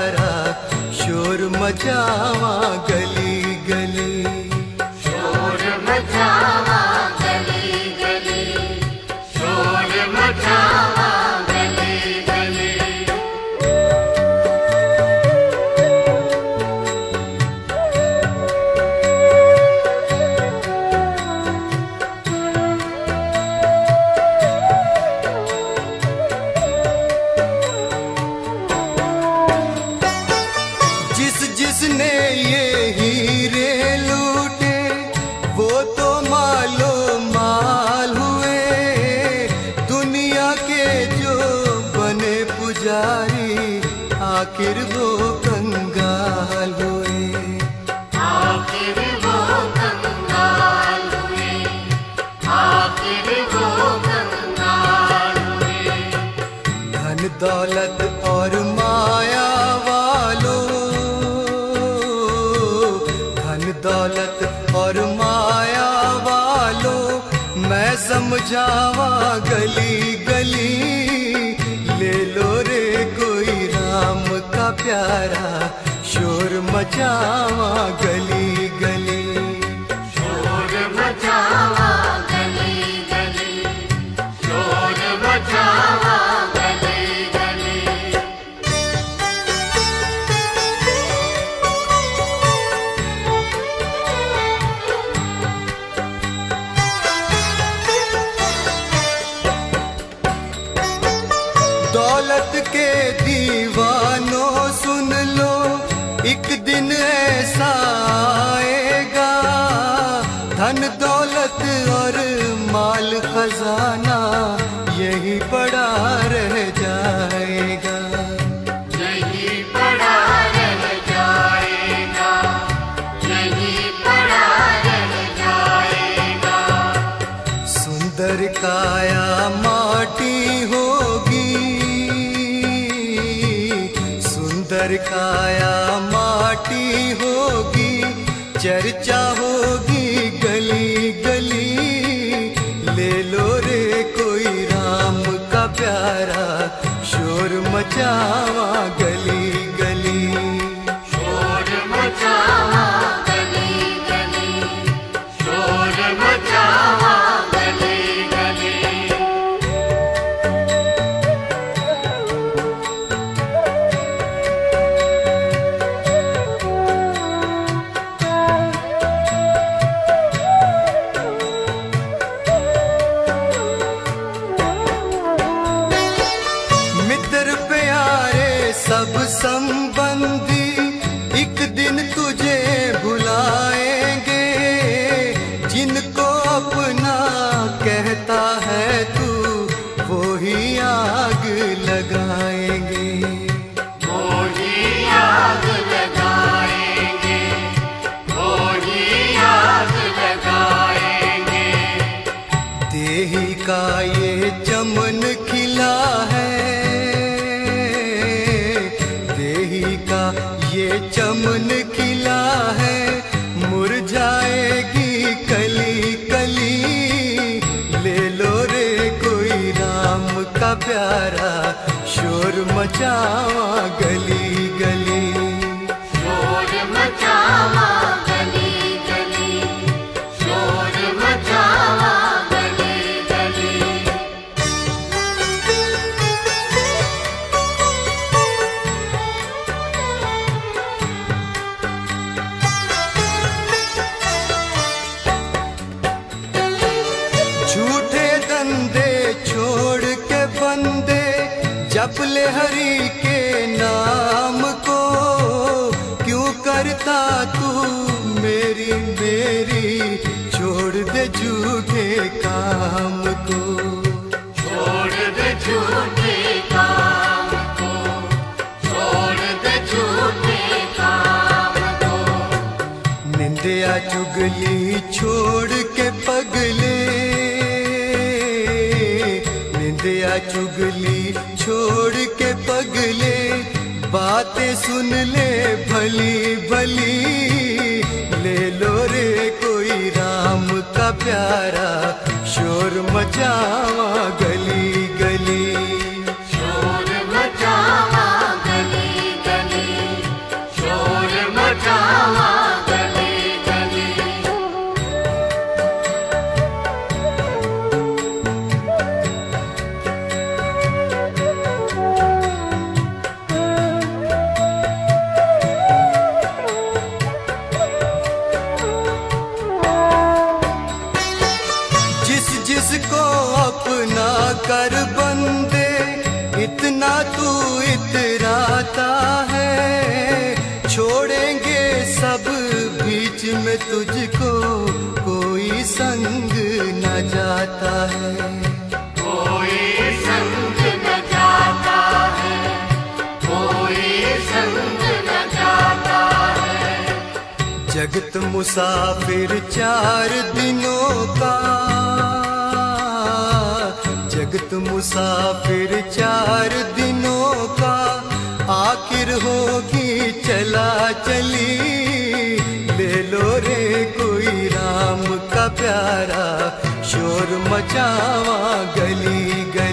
प्यारा, शोर मचावा गली गली, शोर मचावा गली गली, शोर मचावा गली गली। जिसने ये हीरे लूटे वो तो मालो माल हुए, दुनिया के जो बने पुजारी आखिर वो कंगाल हुए, आखिर वो कंगाल हुए, आखिर वो कंगाल हुए। धन दौलत और माया वालों, दौलत और माया वालों, मैं समझावा गली गली, ले लो रे कोई राम का प्यारा, शोर मचावा गली गली, शोर मचावा गली गली, शोर मचावा गली गली। दौलत के दीवानों सुन लो, एक दिन ऐसा आएगा, धन दौलत और माल खजाना यही पड़ा रह जाएगा, यही पड़ा रह जाएगा, यही पड़ा रह जाएगा। सुंदर काया माटी होगी, सुंदर काया माटी होगी, चर्चा होगी गली गली, ले लो रे कोई राम का प्यारा, शोर मचावा गली गली, शोर मचावा गली गली, शोर मचावा गली गली। मित्र प्यारे सब संबंधी एक दिन तुझे बुलाएंगे, जिनको अपना कहता है तू वो ही आग लगाएंगे, वो ही आग लगाएंगे, वो ही आग लगाएंगे। देही का ये चमन खिला है, देही का ये चमन खिला है, मुरझाएगी कली कली, ले लो रे कोई राम का प्यारा, शोर मचावा गली गली, शोर मचावा गली गली, शोर मचावा गली गली। झूठे धंधे छोड़ के बंदे जप ले हरि के नाम को, क्यों करता तू मेरी मेरी, छोड़ दे झूठे काम को, छोड़ दे झूठे काम को, छोड़ दे झूठे काम को। निंदिया चुगली छोड़ के पगले, निंदिया चुगली छोड़ के पगले, बातें सुन ले भली भली, ले लो रे कोई राम का प्यारा, शोर मचावा गली गली, शोर मचावा गली गली, संग न जाता है, कोई संग न जाता है, कोई संग न जाता है। जगत मुसाफिर 4 दिनों का, जगत मुसाफिर 4 दिनों का, आखिर होगी चला चली। ले लो रे कोई राम का प्यारा, शोर मचावा गली गली।